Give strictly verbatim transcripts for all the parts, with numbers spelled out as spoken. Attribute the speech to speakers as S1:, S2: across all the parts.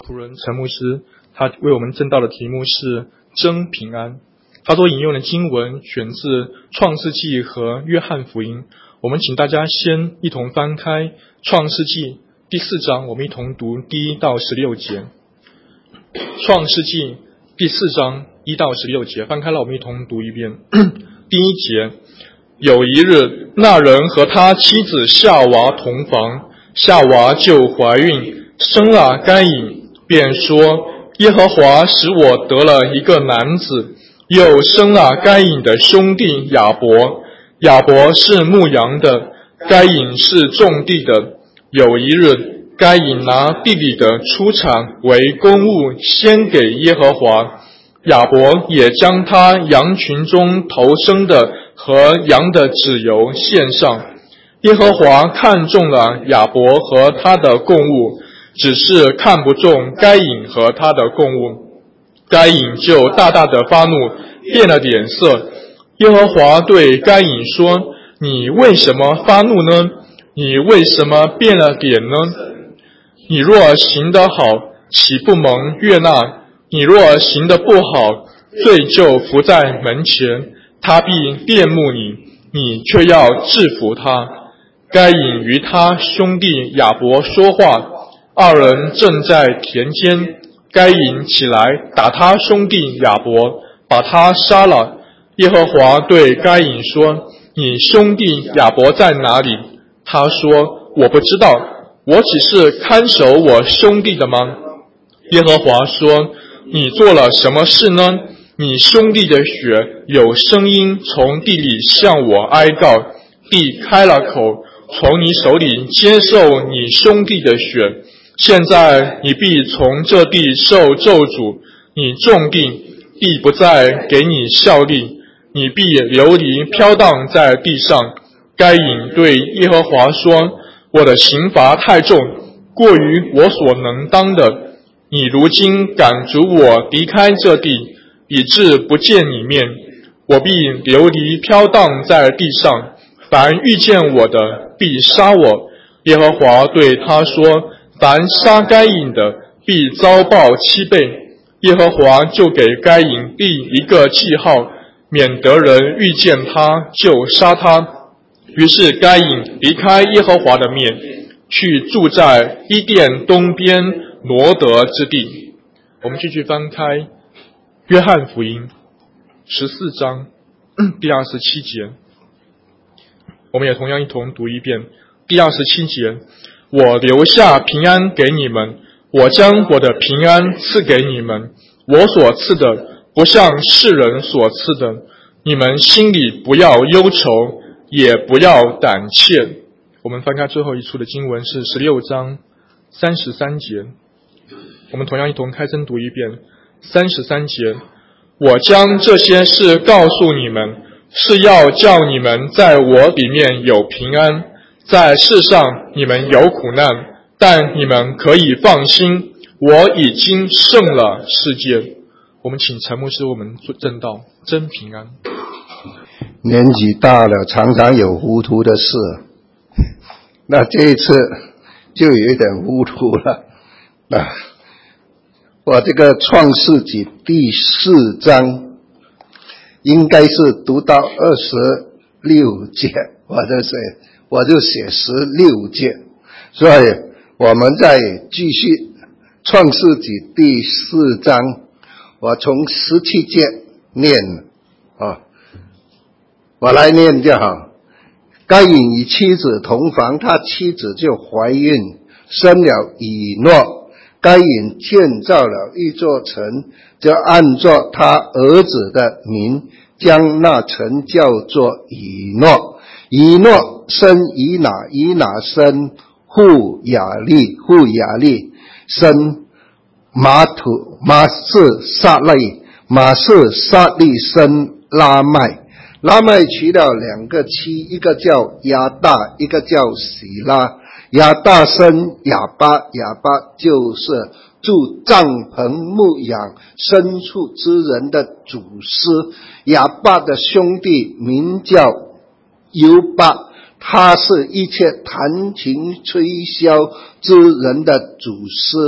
S1: 仆人陈牧师，他为我们证道的题目是真平安。他所引用的经文选自创世纪和约翰福音。我们请大家先一同翻开创世纪第四章，我们一同读第一到十六节。创世纪第四章一到十六节，翻开了，我们一同读一遍。第一节，有一日，那人和他妻子夏娃同房，夏娃就怀孕，生了该隐，便说：耶和华使我得了一个男子。又生了该隐的兄弟亚伯，亚伯是牧羊的，该隐是种地的。有一日，该隐拿地里的出产为公物献给耶和华，亚伯也将他羊群中头生的和羊的脂油献上。耶和华看中了亚伯和他的供物，只是看不中该隐和他的供物。该隐就大大的发怒，变了脸色。耶和华对该隐说：你为什么发怒呢？你为什么变了脸呢？你若行得好，岂不蒙悦纳？你若行得不好，罪就伏在门前，他必恋慕你，你却要制服他。该隐与他兄弟亚伯说话，二人正在田间。该隐起来打他兄弟亚伯，把他杀了。耶和华对该隐说：你兄弟亚伯在哪里？他说：我不知道，我只是看守我兄弟的吗？耶和华说：你做了什么事呢？你兄弟的血有声音从地里向我哀告，地开了口，从你手里接受你兄弟的血。现在你必从这地受咒诅，你种地，地不再给你效力，你必流离飘荡在地上。该隐对耶和华说：我的刑罚太重，过于我所能当的。你如今赶逐我离开这地，以致不见你面，我必流离飘荡在地上，凡遇见我的必杀我。耶和华对他说：凡杀该隐的，必遭报七倍。耶和华就给该隐立一个记号，免得人遇见他就杀他。于是该隐离开耶和华的面，去住在伊甸东边罗得之地。我们继续翻开约翰福音十四章第二十七节，我们也同样一同读一遍。第二十七节，我留下平安给你们，我将我的平安赐给你们，我所赐的不像世人所赐的，你们心里不要忧愁，也不要胆怯。我们翻开最后一处的经文是十六章三十三节，我们同样一同开声读一遍。三十三节，我将这些事告诉你们，是要叫你们在我里面有平安。在世上你们有苦难，但你们可以放心，我已经胜了世界。我们请陈牧师为我们证道真平安。
S2: 年纪大了，常常有糊涂的事，那这一次就有一点糊涂了。啊，我这个创世纪第四章应该是读到二十六节，我就是我就写十六节，所以我们再继续创世纪第四章，我从十七节念啊，我来念就好。该隐与妻子同房，他妻子就怀孕，生了以诺。该隐建造了一座城，就按照他儿子的名，将那城叫做以诺。以诺生以拿，以拿生户亚利，户亚利生马土马士撒利，马士撒利生拉麦。拉麦娶了两个妻，一个叫亚大，一个叫喜拉。亚大生亚巴，亚巴就是住帐篷牧养牲畜之人的主师。亚巴的兄弟名叫犹巴，他是一切弹琴吹箫之人的主师。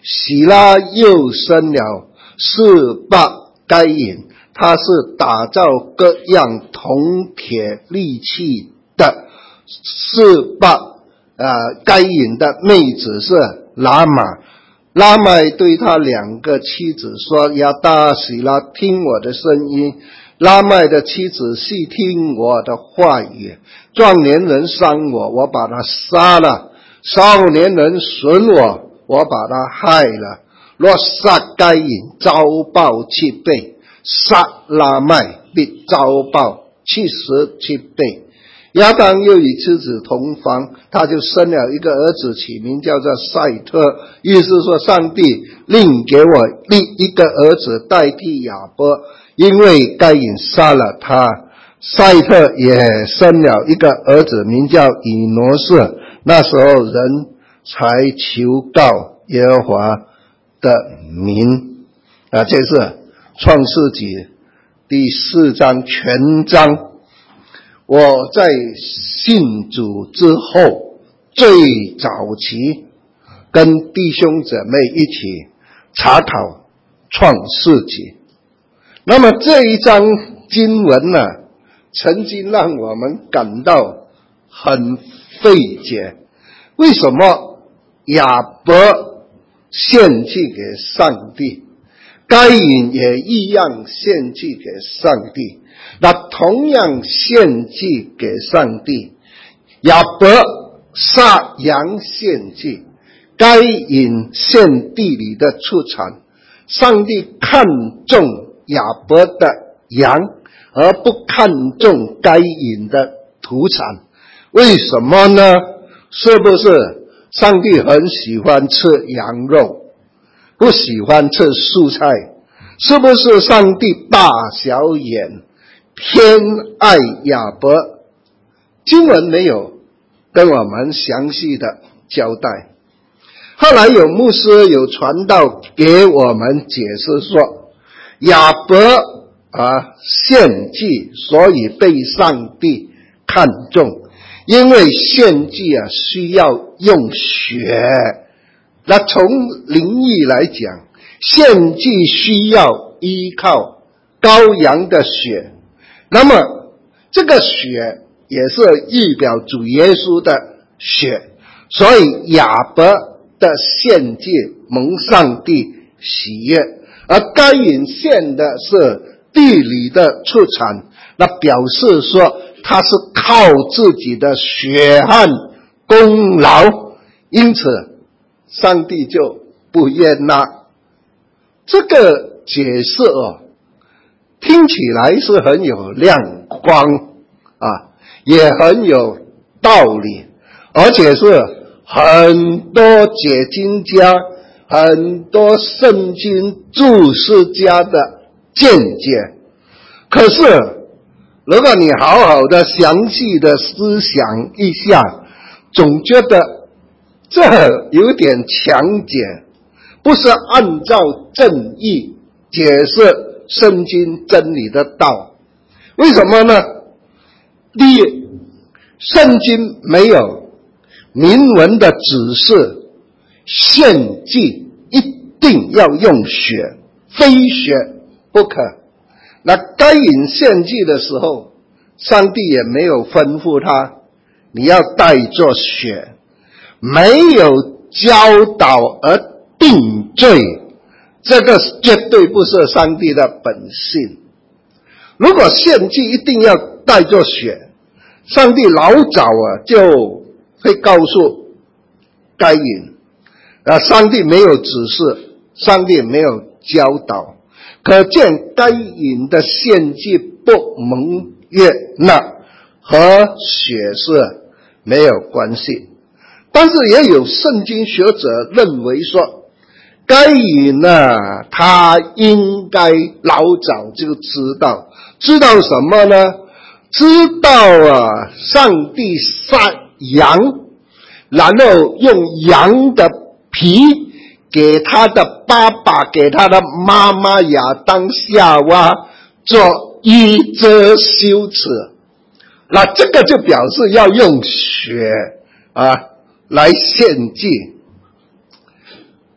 S2: 喜拉又生了示巴该隐，他是打造各样铜铁利器的。示巴呃该隐的妹子是拉玛，拉麦对他两个妻子说：亚大喜拉，听我的声音。拉麦的妻子细听我的话语。壮年人伤我，我把他杀了；少年人损我，我把他害了。若杀该隐，遭报七倍；杀拉麦，必遭报七十七倍。亚当又与妻子同房，他就生了一个儿子，起名叫做赛特，意思说上帝另给我立一个儿子代替亚伯，因为该隐杀了他。赛特也生了一个儿子，名叫以挪士。那时候人才求告耶和华的名啊，这是创世纪第四章全章。我在信主之后，最早期跟弟兄姊妹一起查考创世纪。那么这一章经文呢，曾经让我们感到很费解，为什么亚伯献祭给上帝，该隐也一样献祭给上帝？那同样献祭给上帝，亚伯杀羊献祭，该隐献地里的出产。上帝看重亚伯的羊，而不看重该隐的土产，为什么呢？是不是上帝很喜欢吃羊肉，不喜欢吃蔬菜？是不是上帝大小眼，偏爱亚伯？经文没有跟我们详细的交代。后来有牧师有传道给我们解释说，亚伯啊献祭，所以被上帝看重，因为献祭啊需要用血。那从灵意来讲，献祭需要依靠羔羊的血，那么这个血也是预表主耶稣的血，所以亚伯的献祭蒙上帝喜悦，而该隐献的是地里的出产，那表示说他是靠自己的血汗功劳，因此上帝就不悦纳。这个解释哦，听起来是很有亮光啊，也很有道理，而且是很多解经家、很多圣经注释家的见解。可是如果你好好的详细的思想一下，总觉得这有点强解，不是按照正义解释圣经真理的道。为什么呢？第一，圣经没有明文的指示献祭一定要用血，非血不可。那该隐献祭的时候，上帝也没有吩咐他你要带着血，没有教导而定罪，这个绝对不是上帝的本性。如果献祭一定要带着血，上帝老早啊就会告诉该隐，啊，上帝没有指示，上帝没有教导，可见该隐的献祭不蒙悦纳，和血是没有关系。但是也有圣经学者认为说，该隐呢，他应该老早就知道，知道什么呢？知道啊，上帝杀羊，然后用羊的皮给他的爸爸，给他的妈妈亚当夏娃做衣遮羞耻，那这个就表示要用血啊来献祭。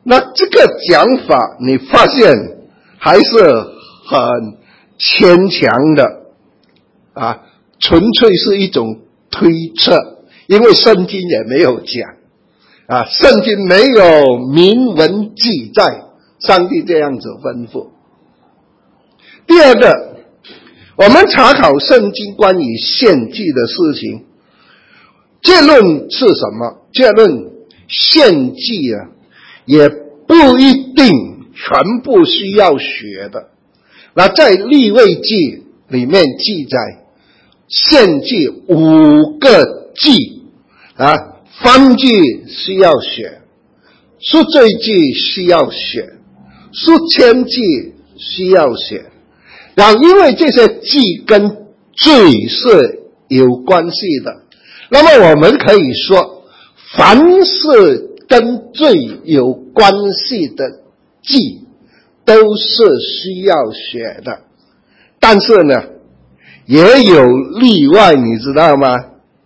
S2: 那这个讲法你发现还是很牵强的啊，纯粹是一种推测，因为圣经也没有讲啊，圣经没有明文记载上帝这样子吩咐。第二个，我们查考圣经关于献祭的事情，结论是什么？结论，献祭啊，也不一定全部需要学的。那在利未记里面记载，献祭五个祭啊，燔祭需要学，赎罪祭需要学，赎愆祭需要学。然后因为这些祭跟罪是有关系的，那么我们可以说，凡是跟罪有关系的祭都是需要学的。但是呢，也有例外，你知道吗？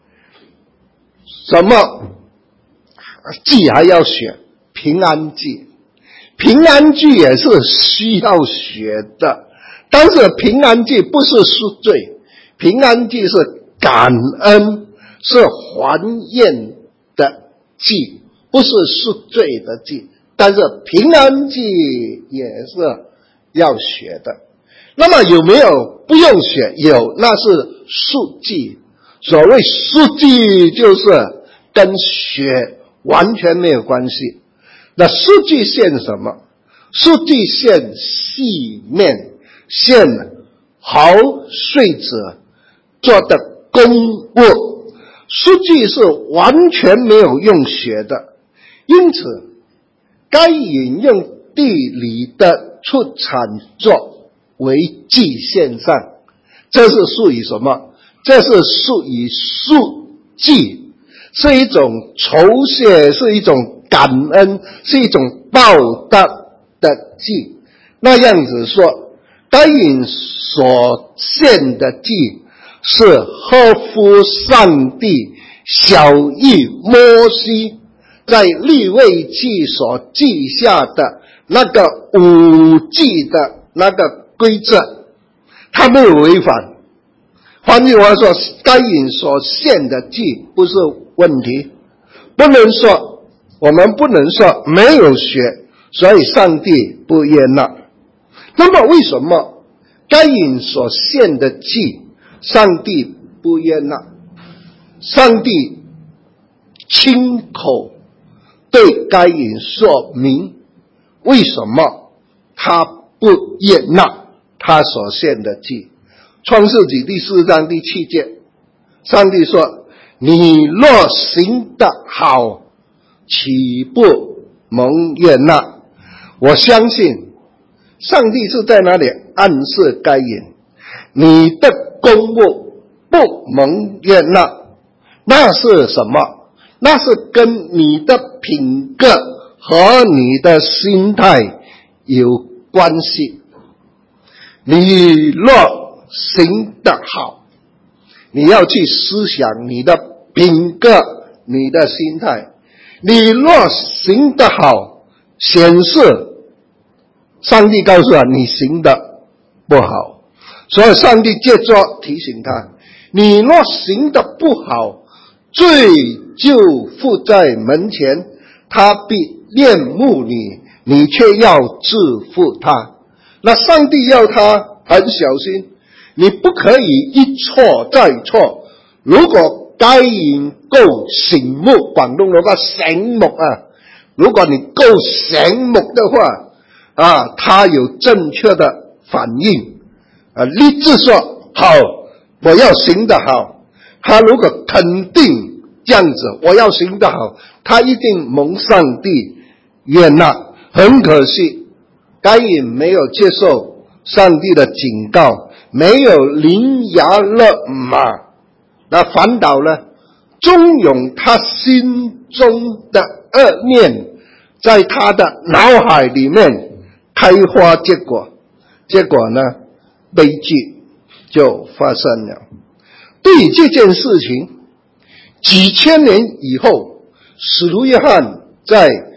S2: 什么祭还要学？平安祭。平安祭也是需要学的，但是平安祭不是赎罪，平安祭是感恩，是还愿的祭，不是赎罪的祭。但是平安祭也是要学的。那么有没有不用学？有，那是赎祭。所谓赎祭就是跟学完全没有关系。那赎祭献什么？赎祭献细面，献好穗子做的公物。赎祭是完全没有用学的，因此该引用地里的出产作为祭献上，这是属于什么？这是属于赎祭，是一种酬谢，是一种感恩，是一种报答的祭。那样子说，该隐所献的祭是合乎上帝晓谕摩西在利未记所记下的那个五祭的那个规则，他没有违反。换句话说，该隐所献的祭不是问题，不能说我们不能说没有学，所以上帝不悦纳。那么为什么该隐所献的祭上帝不悦纳？上帝亲口对该隐说明为什么他不悦纳他所献的祭。创世纪第四章第七节，上帝说：你若行得好，岂不蒙悦纳？我相信上帝是在那里暗示该隐，你的公物不蒙悦纳，那是什么？那是跟你的品格和你的心态有关系。你若行得好，你要去思想你的品格，你的心态。你若行得好，显示上帝告诉他你行得不好，所以上帝借着提醒他，你若行得不好，罪就附在门前，他必恋慕你，你却要制服他。那上帝要他很小心，你不可以一错再错。如果该隐够醒目，广东话醒目啊，如果你够醒目的话啊，他有正确的反应啊，立志说好，我要行得好。他如果肯定这样子，我要行得好，他一定蒙上帝悦纳。很可惜，该隐没有接受上帝的警告，没有伶牙勒马，那反倒呢，纵容他心中的恶念在他的脑海里面开花结果，结果呢，悲剧就发生了。对于这件事情，几千年以后，使徒约翰在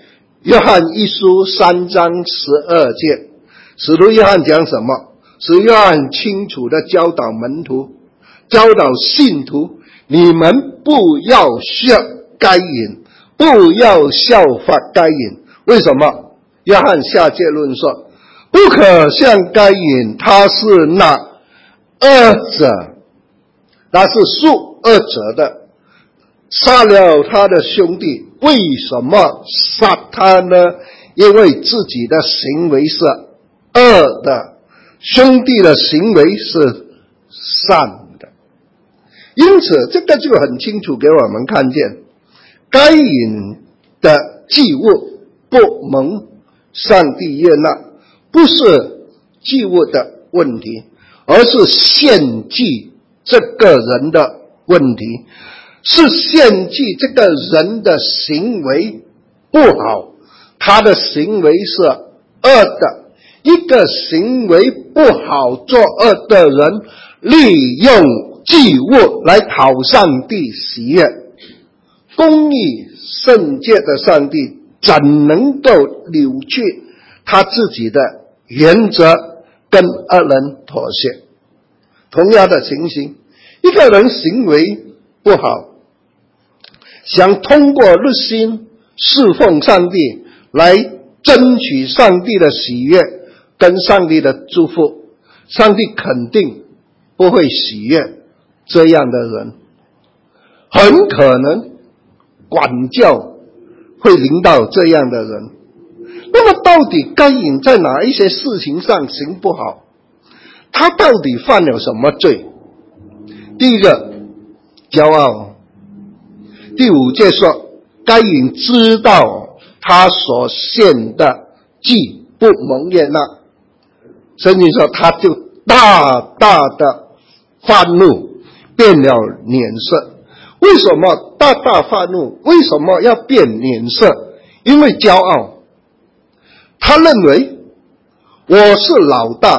S2: 约翰一书三章十二节，使徒约翰讲什么？使约翰清楚的教导门徒，教导信徒，你们不要学该隐，不要效法该隐。为什么？约翰下结论说，不可像该隐，他是那恶者，他是属恶者的，杀了他的兄弟。为什么杀他呢？因为自己的行为是恶的，兄弟的行为是善的。因此这个就很清楚给我们看见，该隐的祭物不蒙上帝悦纳，不是祭物的问题，而是献祭这个人的问题，是献祭这个人的行为不好，他的行为是恶的。一个行为不好作恶的人，利用祭物来讨上帝喜悦，公义圣洁的上帝怎能够扭曲他自己的原则跟恶人妥协？同样的情形，一个人行为不好，想通过热心侍奉上帝来争取上帝的喜悦跟上帝的祝福，上帝肯定不会喜悦这样的人，很可能管教会临到这样的人。那么到底该隐在哪一些事情上行不好？他到底犯了什么罪？第一个，骄傲。第五节说，该隐知道他所献的祭不蒙悦纳，圣经说他就大大的发怒，变了脸色。为什么大大发怒？为什么要变脸色？因为骄傲。他认为我是老大，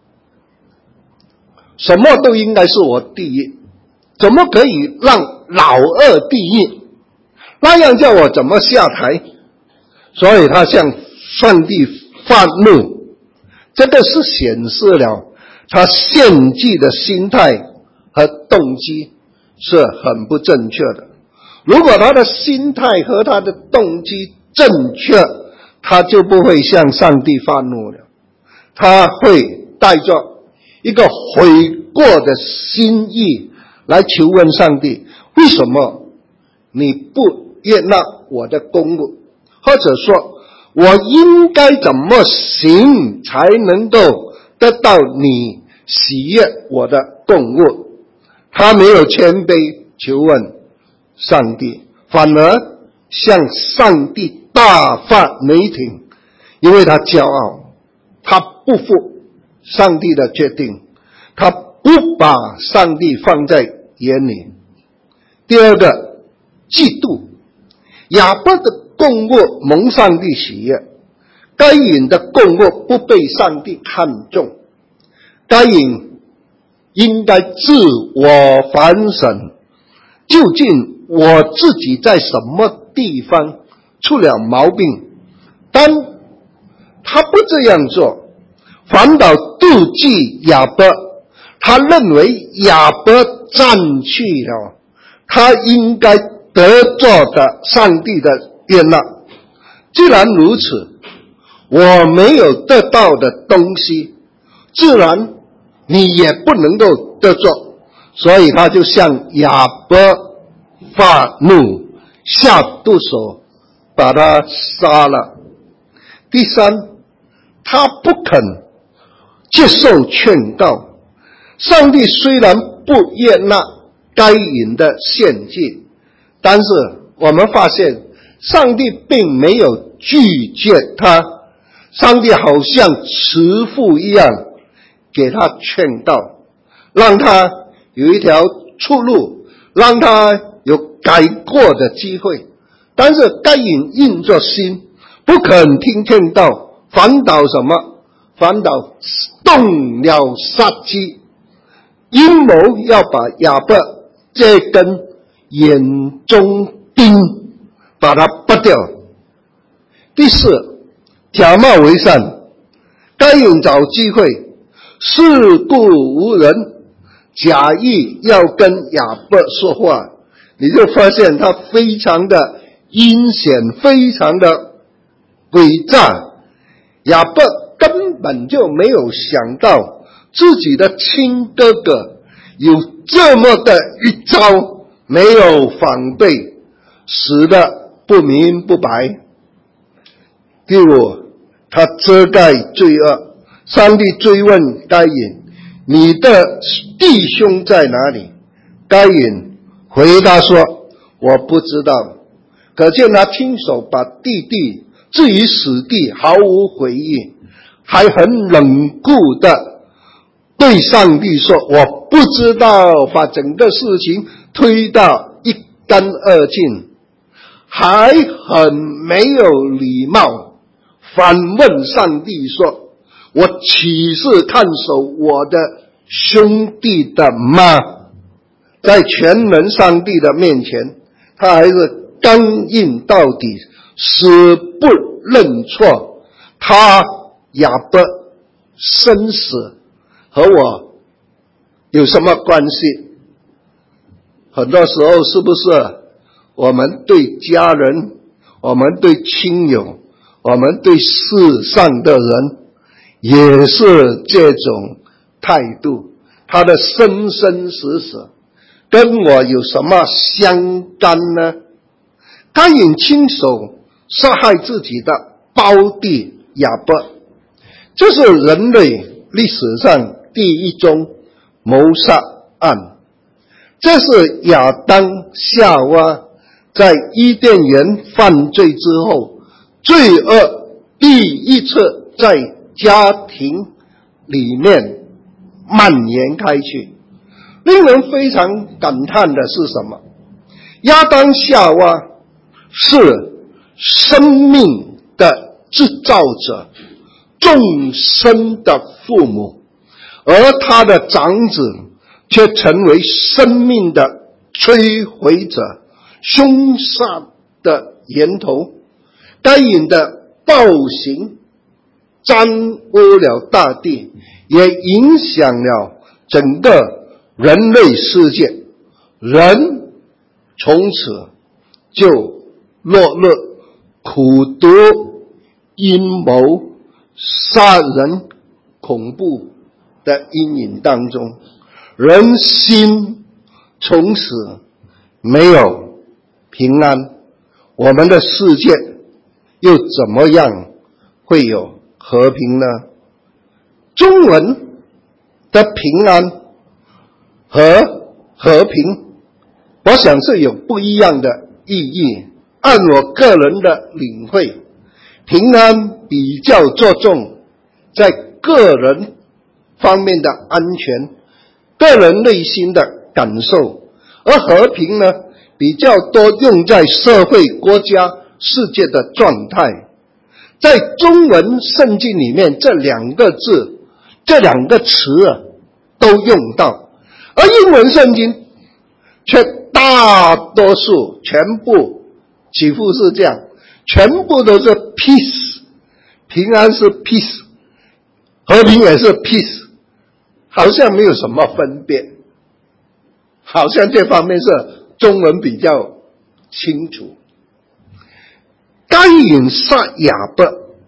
S2: 什么都应该是我第一，怎么可以让老二第一？那样叫我怎么下台？所以他向上帝发怒，这个是显示了他献祭的心态和动机是很不正确的。如果他的心态和他的动机正确，他就不会向上帝发怒了，他会带着一个悔过的心意来求问上帝，为什么你不悦纳我的公务？或者说我应该怎么行才能够得到你喜悦我的供物？他没有谦卑求问上帝，反而向上帝大发雷霆，因为他骄傲，他不负上帝的决定，他不把上帝放在眼里。第二个，嫉妒。亚伯的供物蒙上帝喜悦，该隐的供物不被上帝看重。该隐应该自我反省，究竟我自己在什么地方出了毛病？但他不这样做，反倒妒忌亚伯，他认为亚伯占据了他应该得着的上帝的悦纳。既然如此，我没有得到的东西，自然你也不能够得着，所以他就向亚伯发怒，下毒手把他杀了。第三，他不肯接受劝告。上帝虽然不悦纳该隐的献祭，但是我们发现上帝并没有拒绝他，上帝好像慈父一样给他劝告，让他有一条出路，让他有改过的机会。但是该隐硬着心不肯听劝告，反倒什么？反倒动了杀机，阴谋要把亚伯这根眼中钉把它拔掉。 第四，假冒为善。该隐找机会，事故无人，假意要跟亚伯说话，你就发现他非常的阴险，非常的诡诈。亚伯根本就没有想到自己的亲哥哥有这么的一招，没有防备，死得不明不白。第五，他遮盖罪恶。上帝追问该隐，你的弟兄在哪里？该隐回答说，我不知道。可见他亲手把弟弟置于死地，毫无悔意，还很冷酷的对上帝说，我不知道，把整个事情推到一干二净，还很没有礼貌，反问上帝说，我岂是看守我的兄弟的吗？在全能上帝的面前，他还是刚硬到底，死不认错。他亚伯生死和我有什么关系？很多时候是不是我们对家人，我们对亲友，我们对世上的人也是这种态度？他的生生死死跟我有什么相干呢？该隐亲手杀害自己的胞弟亚伯，这是人类历史上第一宗谋杀案。这是亚当夏娃在伊甸园犯罪之后，罪恶第一次在家庭里面蔓延开去。令人非常感叹的是什么？亚当夏娃是生命的制造者，众生的父母，而他的长子却成为生命的摧毁者，凶杀的源头。该隐的暴行沾污了大地，也影响了整个人类世界，人从此就落入苦毒、阴谋、杀人、恐怖的阴影当中，人心从此没有平安，我们的世界又怎么样会有和平呢？中文的平安和和平，我想是有不一样的意义。按我个人的领会，平安比较着重在个人方面的安全，个人内心的感受，而和平呢，比较多用在社会、国家、世界的状态。在中文圣经里面，这两个字，这两个词啊，都用到，而英文圣经却大多数全部几乎是这样，全部都是 peace， 平安是 peace， 和平也是 peace， 好像没有什么分别，好像这方面是中文比较清楚。该隐杀亚伯，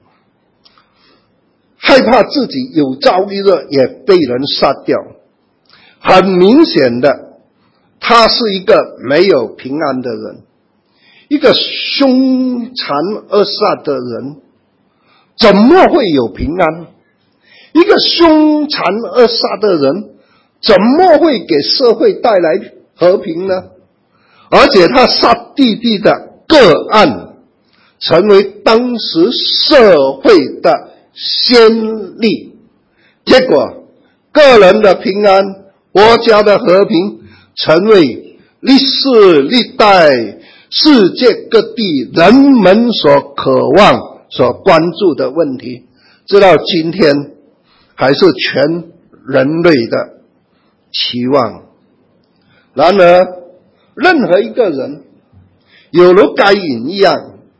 S2: 害怕自己有朝一日也被人杀掉，很明显的，他是一个没有平安的人，一个凶残恶煞的人，怎么会有平安？一个凶残恶煞的人，怎么会给社会带来和平呢？而且他杀弟弟的个案，成为当时社会的先例。结果，个人的平安，国家的和平，成为历世历代世界各地人们所渴望、所关注的问题，直到今天还是全人类的期望。然而，任何一个人有如该隐一样，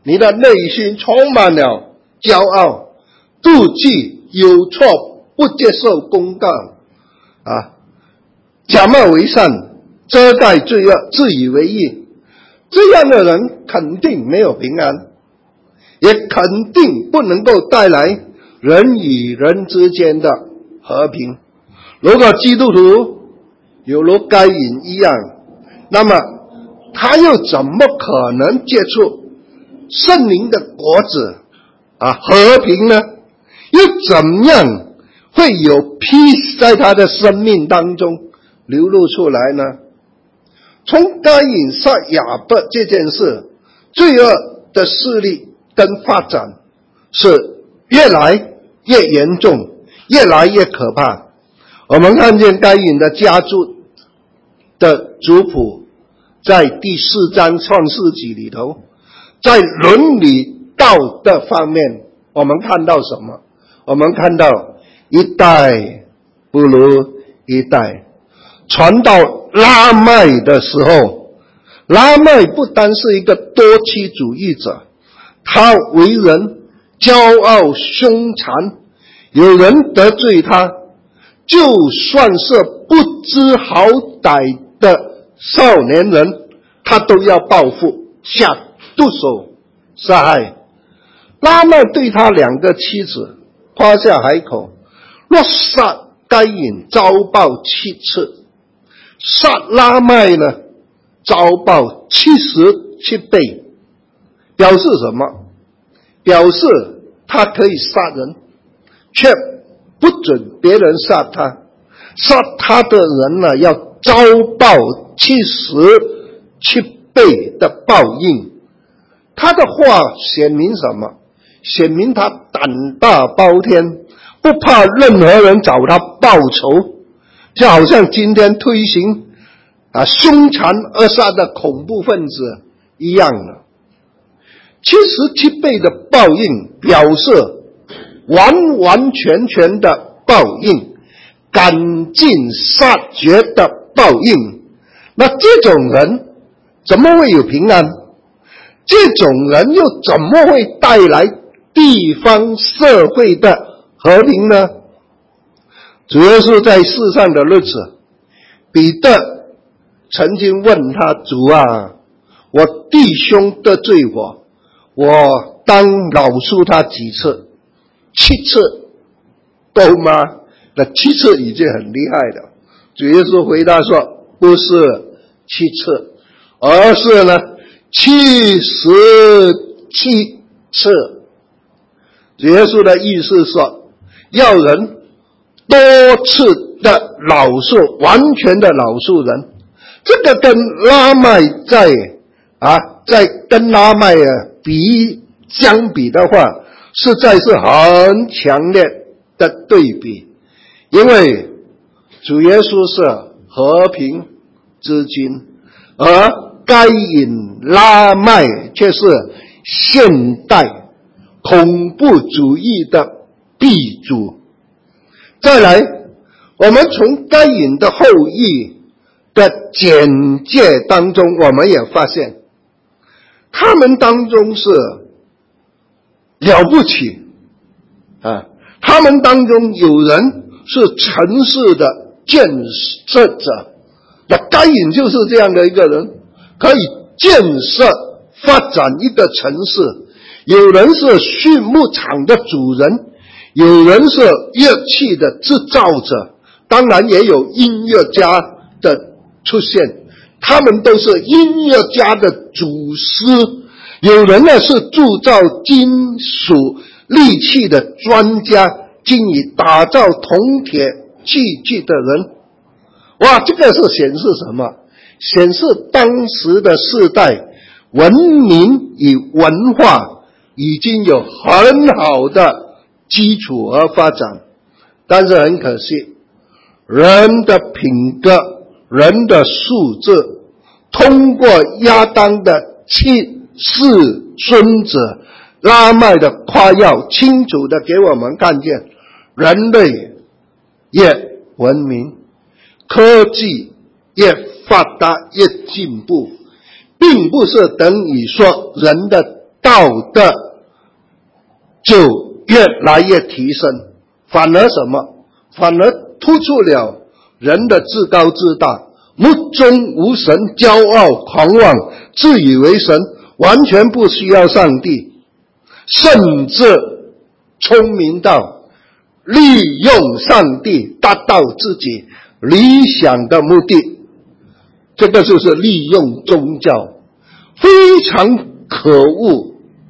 S2: 你的内心充满了骄傲、妒忌、有错、不接受公道啊，假冒为善，遮盖罪恶，自以为义，这样的人肯定没有平安，也肯定不能够带来人与人之间的和平。如果基督徒有如该隐一样，那么他又怎么可能结出圣灵的果子啊，和平呢？又怎样会有 peace 在他的生命当中流露出来呢？从该隐杀亚伯这件事，罪恶的势力跟发展是越来越严重，越来越可怕。我们看见该隐的家族的族谱在第四章创世纪里头，在伦理道德方面，我们看到什么？我们看到一代不如一代。传到拉麦的时候，拉麦不单是一个多妻主义者，他为人骄傲凶残，有人得罪他，就算是不知好歹的少年人，他都要报复，下毒手杀害。拉麦对他两个妻子夸下海口，若杀该隐遭报七次，杀拉麦呢遭报七十七倍。表示什么？表示他可以杀人，却不准别人杀他，杀他的人呢要遭报七十七倍的报应。他的话显明什么？显明他胆大包天，不怕任何人找他报仇，就好像今天推行啊凶残恶杀的恐怖分子一样的。七十七倍的报应表示完完全全的报应，赶尽杀绝的报应。那这种人怎么会有平安？这种人又怎么会带来地方社会的和平呢？主耶稣在世上的日子，彼得曾经问他，主啊，我弟兄得罪我，我当饶恕他几次？七次够吗？那七次已经很厉害了。主耶稣回答说，不是七次，而是呢七十七次。主耶稣的意思说，要人多次的饶恕，完全的饶恕人。这个跟拉麦在啊，在跟拉麦啊比相比的话，实在是很强烈的对比。因为主耶稣是和平之君，而该隐拉麦却是现代恐怖主义的鼻祖。再来，我们从该隐的后裔的简介当中，我们也发现他们当中是了不起啊！他们当中有人是城市的建设者，那该隐就是这样的一个人，可以建设发展一个城市。有人是畜牧场的主人，有人是乐器的制造者，当然也有音乐家的出现，他们都是音乐家的祖师。有人呢是铸造金属利器的专家，精于打造铜铁器具的人。哇，这个是显示什么？显示当时的世代文明与文化已经有很好的基础和发展。但是很可惜，人的品格，人的素质，通过亚当的七世孙子拉麦的夸耀，清楚的给我们看见，人类越文明，科技越发达越进步，并不是等于说人的道德就越来越提升，反而什么？反而突出了人的自高自大，目中无神，骄傲狂妄，自以为神，完全不需要上帝，甚至聪明到利用上帝达到自己理想的目的。这个就是利用宗教，非常可恶。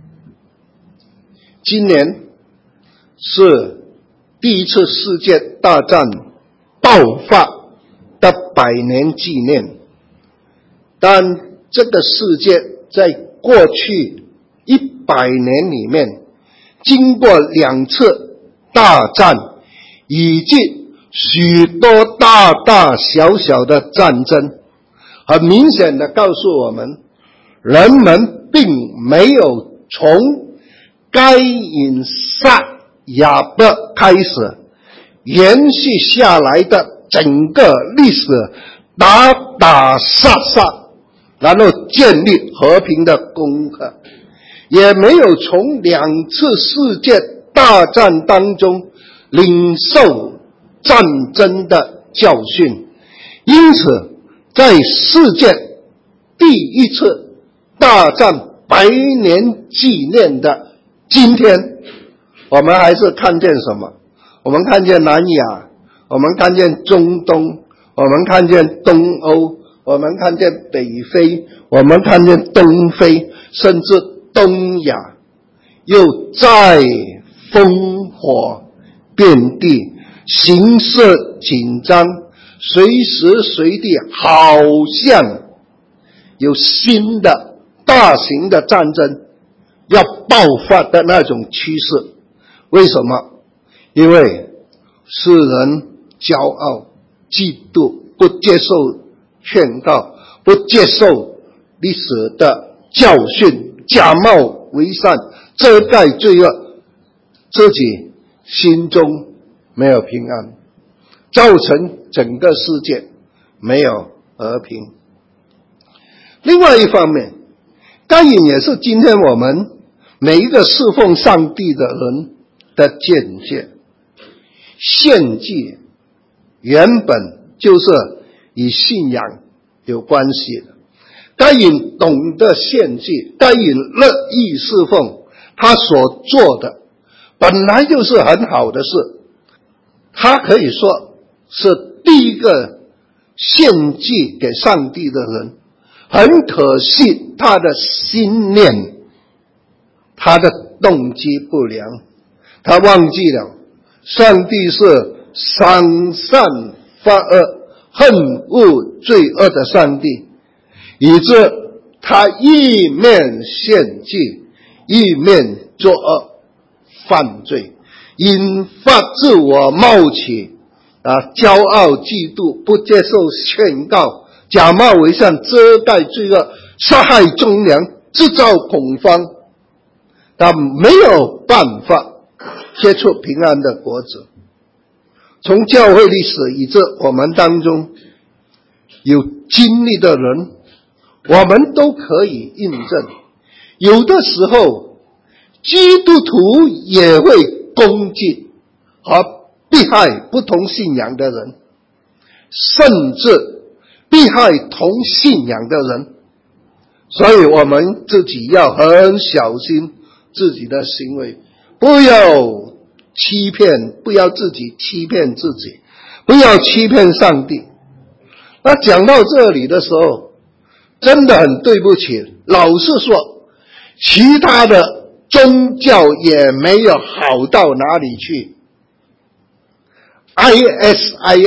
S2: 今年是第一次世界大战爆发的百年纪念，但这个世界在过去一百年里面，经过两次大战，以及许多大大小小的战争，很明显的告诉我们，人们并没有从该隐杀亚伯开始延续下来的整个历史打打杀杀，然后建立和平的功课，也没有从两次世界大战当中领受战争的教训。因此在世界第一次大战百年纪念的今天，我们还是看见什么？我们看见南亚，我们看见中东，我们看见东欧，我们看见北非，我们看见东非，甚至东亚，又再烽火遍地，形势紧张，随时随地好像有新的大型的战争要爆发的那种趋势。为什么？因为世人骄傲、嫉妒，不接受劝告，不接受历史的教训，假冒为善，遮盖罪恶，自己心中没有平安，造成整个世界没有和平。另外一方面，该隐也是今天我们每一个侍奉上帝的人的见解。献祭原本就是与信仰有关系的，该隐懂得献祭，该隐乐意侍奉，他所做的本来就是很好的事，他可以说是第一个献祭给上帝的人。很可惜他的心念，他的动机不良，他忘记了上帝是赏善罚恶、恨恶罪恶的上帝，以致他一面献祭，一面作恶犯罪，引发自我冒起啊，骄傲嫉妒，不接受劝告，假冒为善，遮盖罪恶，杀害忠良，制造恐慌，他没有办法结出平安的果子。从教会历史以至我们当中有经历的人，我们都可以印证，有的时候基督徒也会攻击和迫害不同信仰的人，甚至迫害同信仰的人。所以我们自己要很小心自己的行为，不要欺骗，不要自己欺骗自己，不要欺骗上帝。那讲到这里的时候，真的很对不起，老实说，其他的宗教也没有好到哪里去。I S I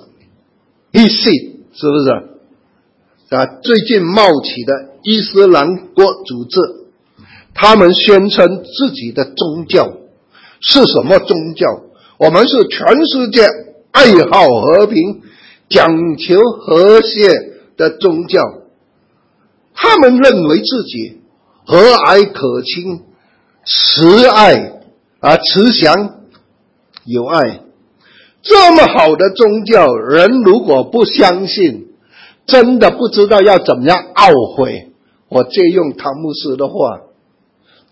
S2: S、I S I 是不是？啊，最近冒起的伊斯兰国组织，他们宣称自己的宗教是什么宗教？我们是全世界爱好和平、讲求和谐的宗教。他们认为自己和蔼可亲、慈爱啊，慈祥有爱。这么好的宗教，人如果不相信，真的不知道要怎么样懊悔。我借用唐牧师的话，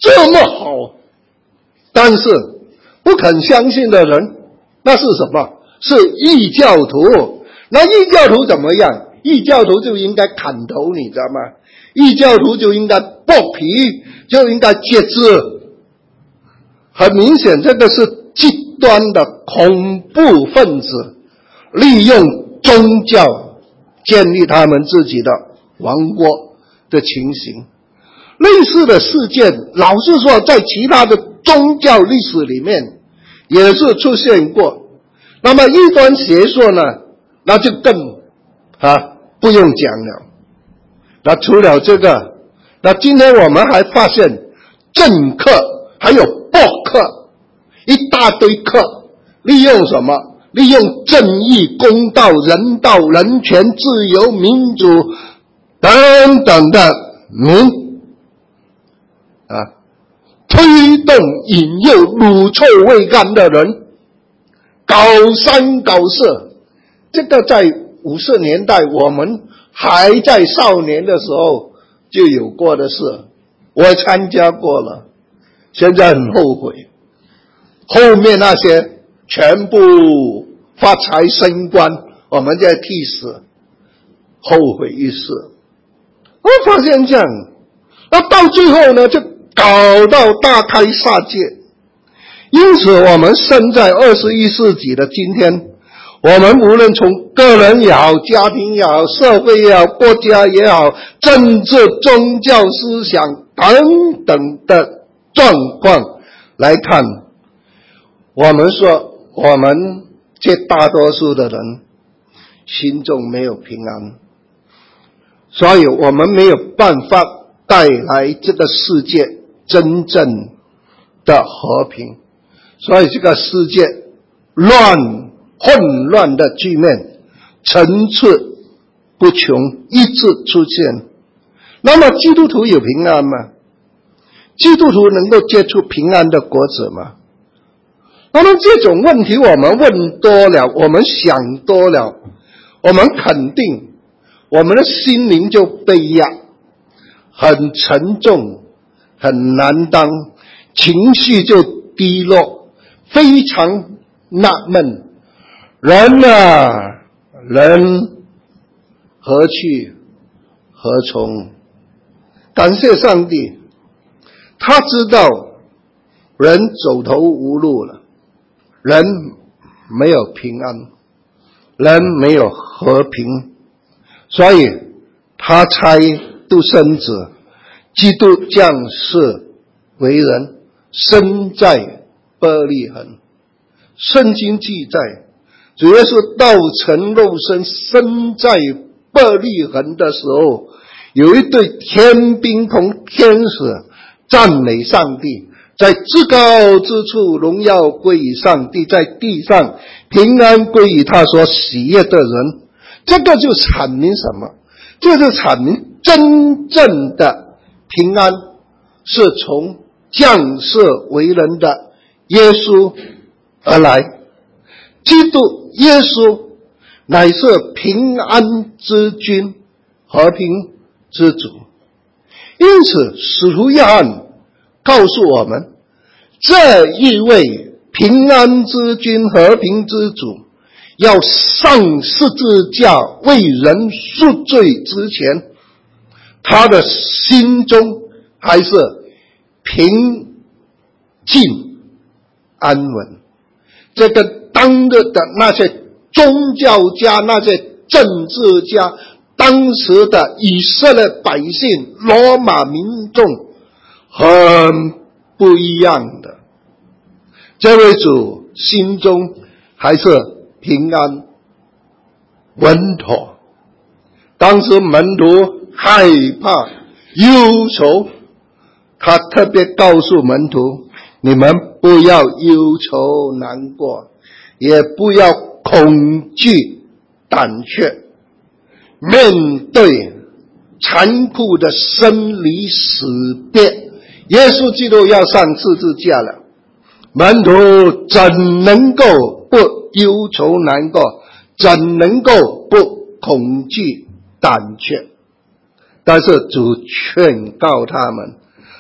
S2: 这么好，但是不肯相信的人，那是什么？是异教徒。那异教徒怎么样？异教徒就应该砍头，你知道吗？异教徒就应该剥皮，就应该截肢。很明显，这个是极端的恐怖分子利用宗教建立他们自己的王国的情形。类似的事件，老实说，在其他的宗教历史里面也是出现过。那么异端邪说呢，那就更啊不用讲了。那除了这个，那今天我们还发现政客还有暴客，一大堆客，利用什么？利用正义、公道、人道、人权、自由、民主等等的名啊，推动、引诱乳臭未干的人搞三搞四。这个在五十年代我们还在少年的时候就有过的事，我参加过了，现在很后悔。后面那些全部发财升官，我们在替死，后悔一世。我发现这样，那到最后呢，就搞到大开杀戒。因此我们生在二十一世纪的今天，我们无论从个人也好，家庭也好，社会也好，国家也好，政治、宗教思想等等的状况来看，我们说我们这大多数的人心中没有平安，所以我们没有办法带来这个世界真正的和平，所以这个世界乱混乱的局面层出不穷，一直出现。那么基督徒有平安吗？基督徒能够结出平安的果子吗？那么这种问题我们问多了，我们想多了，我们肯定我们的心灵就被压，很沉重，很难当，情绪就低落，非常纳闷。人啊，人何去何从？感谢上帝，他知道人走投无路了，人没有平安，人没有和平，所以他差独生子基督降世为人，生在伯利恒。圣经记载，主耶稣道成肉身生在伯利恒的时候，有一对天兵同天使赞美上帝，在至高之处荣耀归于上帝，在地上平安归于他所喜悦的人。这个就阐明什么？这就阐明真正的平安是从降世为人的耶稣而来。基督耶稣乃是平安之君，和平之主。因此使徒约翰告诉我们，这一位平安之君，和平之主，要上十字架为人赎罪之前，他的心中还是平静安稳。这个当日的那些宗教家，那些政治家，当时的以色列百姓，罗马民众很不一样的。这位主心中还是平安稳妥。当时门徒害怕忧愁，他特别告诉门徒，你们不要忧愁难过，也不要恐惧胆怯。面对残酷的生离死别，耶稣基督要上十字架了，门徒怎能够不忧愁难过，怎能够不恐惧胆怯？但是主劝告他们，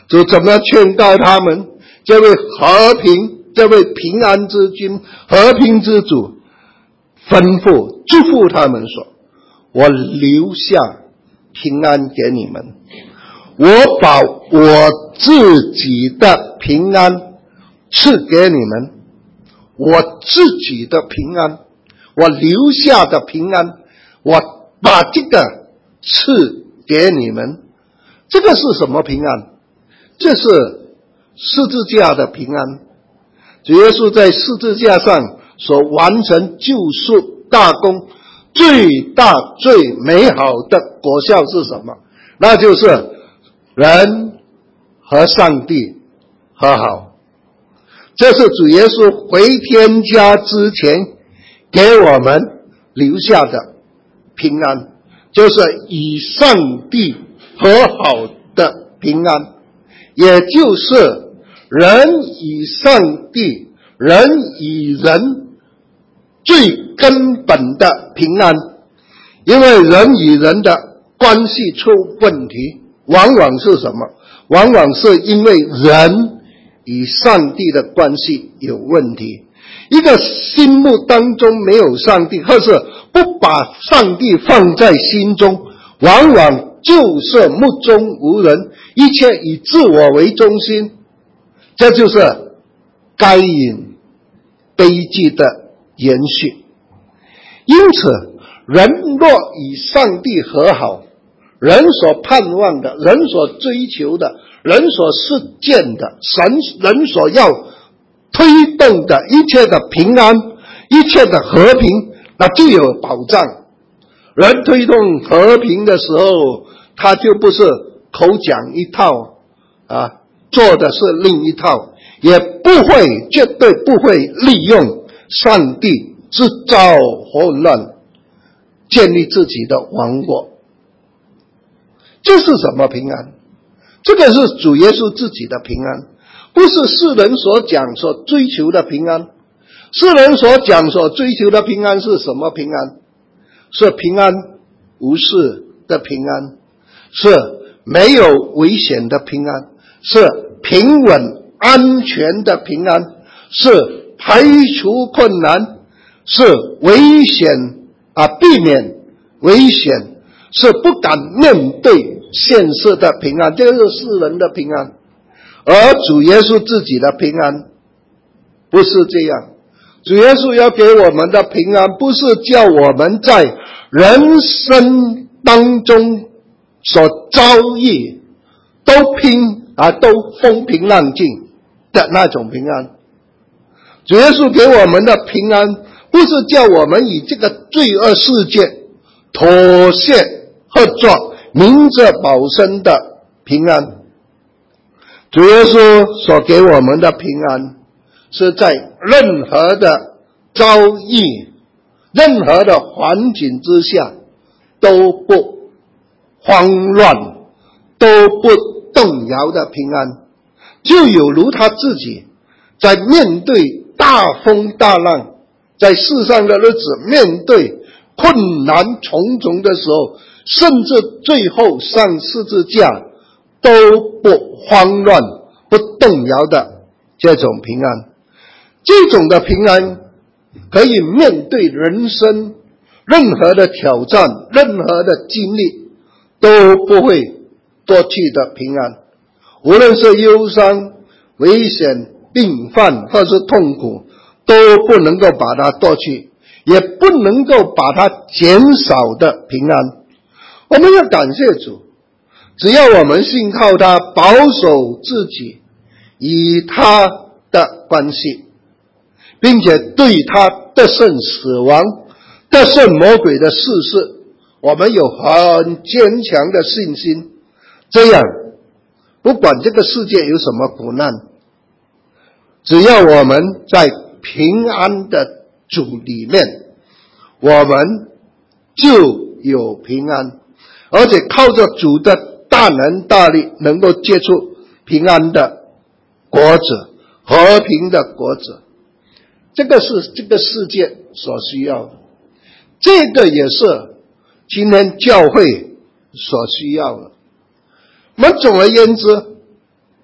S2: 主怎么劝告他们？这位和平，这位平安之君，和平之主，吩咐祝福他们说：我留下平安给你们，我把我自己的平安赐给你们，我自己的平安，我留下的平安，我把这个赐给你们。这个是什么平安？这是十字架的平安。主耶稣在十字架上所完成救赎大功，最大最美好的果效是什么？那就是人和上帝和好。这是主耶稣回天家之前给我们留下的平安，就是与上帝和好的平安，也就是人与上帝，人与人最根本的平安。因为人与人的关系出问题，往往是什么？往往是因为人与上帝的关系有问题。一个心目当中没有上帝，或是不把上帝放在心中，往往就是目中无人，一切以自我为中心。这就是该隐悲剧的延续。因此人若与上帝和好，人所盼望的，人所追求的，人所实践的，神人所要推动的一切的平安，一切的和平，那就有保障。人推动和平的时候，他就不是口讲一套啊，做的是另一套，也不会，绝对不会利用上帝制造混乱，建立自己的王国。这是什么平安？这个是主耶稣自己的平安，不是世人所讲所追求的平安。世人所讲所追求的平安是什么平安？是平安无事的平安，是没有危险的平安，是平稳安全的平安，是排除困难，是危险啊，避免危险，是不敢面对现实的平安。这个是世人的平安。而主耶稣自己的平安不是这样。主耶稣要给我们的平安，不是叫我们在人生当中所遭遇都平啊都风平浪静的那种平安。主耶稣给我们的平安，不是叫我们与这个罪恶世界妥协合作，明哲保身的平安。主耶稣所给我们的平安，是在任何的遭遇，任何的环境之下都不慌乱，都不动摇的平安。就有如他自己在面对大风大浪，在世上的日子，面对困难重重的时候，甚至最后上十字架都不慌乱，不动摇的这种平安。这种的平安可以面对人生任何的挑战，任何的经历都不会夺去的平安。无论是忧伤、危险、病患或是痛苦，都不能够把它夺去，也不能够把它减少的平安。我们要感谢主，只要我们信靠他，保守自己与他的关系，并且对他得胜死亡、得胜魔鬼的事事，我们有很坚强的信心。这样不管这个世界有什么苦难，只要我们在平安的主里面，我们就有平安，而且靠着主的大能大力，能够结出平安的果子，和平的果子。这个是这个世界所需要的，这个也是今天教会所需要的。我们总而言之，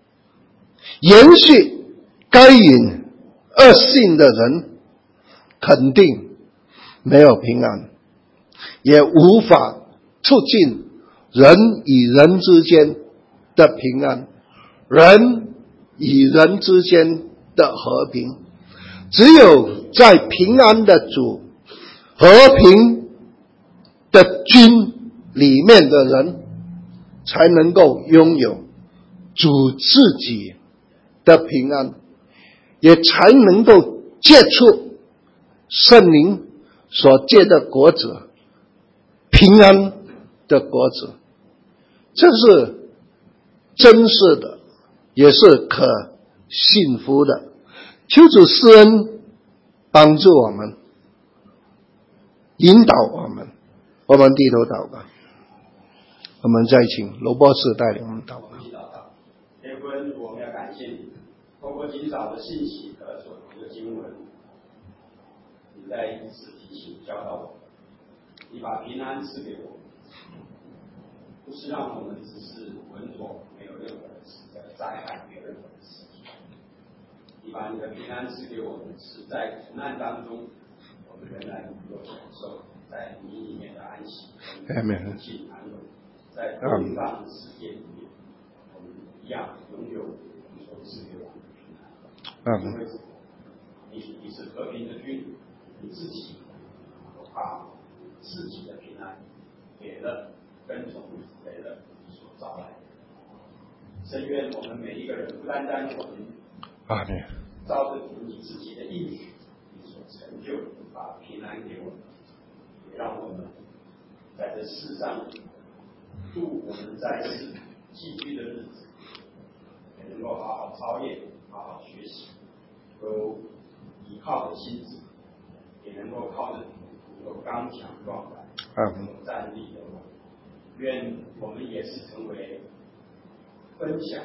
S2: 延续该隐恶性的人，肯定没有平安，也无法促进人与人之间的平安，人与人之间的和平。只有在平安的主、和平的君里面的人，才能够拥有主自己的平安，也才能够结出圣灵所结的果子，平安的果子。这是真实的，也是可幸福的。求主施恩帮助我们，引导我们。我们低头祷告，我们再请罗博士带领我们祷告。
S3: 天父恩主，我们要感谢你，透过今早的信息和所读的经文，你再一次提醒教导我们，你把平安赐给我们，不是让我们只是稳妥，没有任何的灾害，没有任何的事情。你把你的平安赐给我们，是在苦难当中，我们仍然能够享受在你里面的安息，平静安稳，在动荡的世界里面，我们一样拥有你所赐给我们的平安。因为你你是和平的君，你自己把自己的平安给了跟从给了所招来的。深愿我们每一个人，不单单我们
S2: 阿们，
S3: 照着你自己的应许，你所成就，把平安给我们，也让我们在这世上度我们在世寄居的日子，也能够好好操练，好好学习，都依靠着心智，也能够靠着能够刚强壮胆，能够站立的稳。愿我们也是成为分享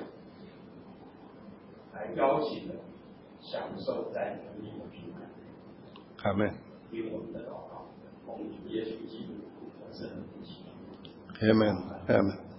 S3: 来邀请的，享受在能力的平安。
S2: 阿们。
S3: 听我们的祷告，奉主耶稣基督的圣名祈求。
S2: 阿们，阿们。